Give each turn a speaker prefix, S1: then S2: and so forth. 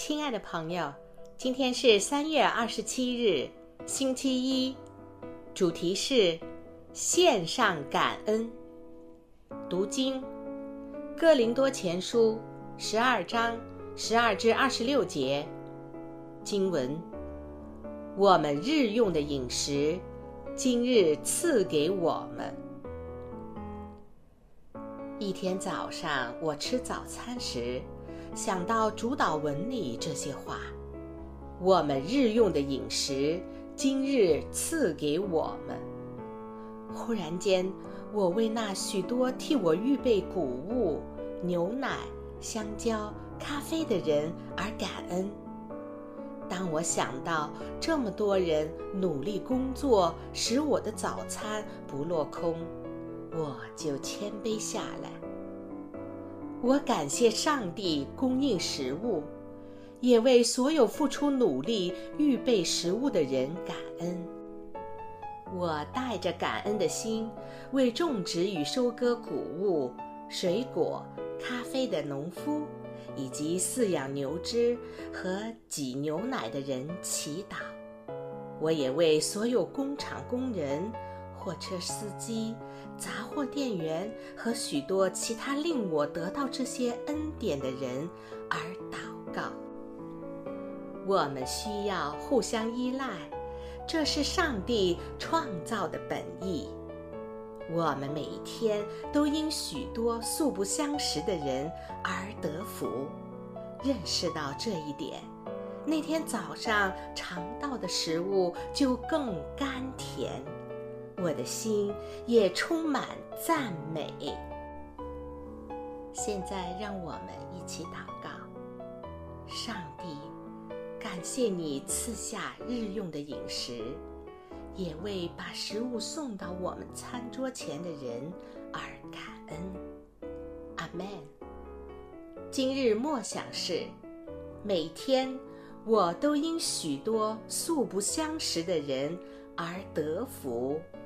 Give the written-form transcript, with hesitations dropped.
S1: 亲爱的朋友，今天是3月27日，星期一，主题是献上感恩。读经，哥林多前书12章12至26节，经文：我们日用的饮食，今日赐给我们。一天早上，我吃早餐时，想到主祷文里这些话：我们日用的饮食，今日赐给我们。忽然间，我为那许多替我预备谷物、牛奶、香蕉、咖啡的人而感恩。当我想到这么多人努力工作，使我的早餐不落空，我就谦卑下来。我感谢上帝供应食物，也为所有付出努力预备食物的人感恩。我带着感恩的心，为种植与收割谷物、水果、咖啡的农夫，以及饲养牛只和挤牛奶的人祈祷。我也为所有工厂工人、货车司机、杂货店员和许多其他令我得到这些恩典的人而祷告。我们需要互相依赖，这是上帝创造的本意。我们每一天都因许多素不相识的人而得福。认识到这一点，那天早上尝到的食物就更甘甜，我的心也充满赞美。现在让我们一起祷告。上帝，感谢你赐下日用的饮食，也为把食物送到我们餐桌前的人而感恩。阿们。今日默想是：每天我都因许多素不相识的人而得福。